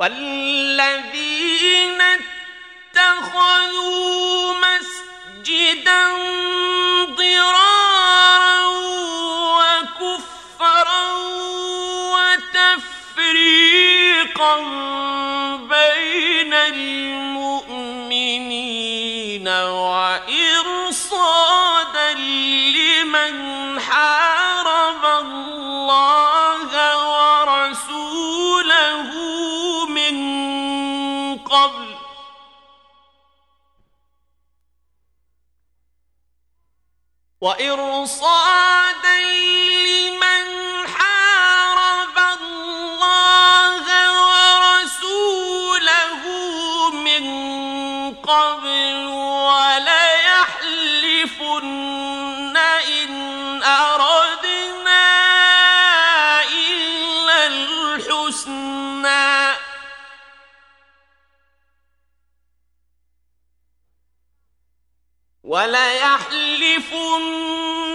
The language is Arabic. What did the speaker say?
والذين اتخذوا مسجدا ضرارا وكفرا وتفريقا بين المؤمنين وإرصادا لمن حارب الله ورسوله من قبل وليحلفن إن أردنا إلا الحسنى وليحلفن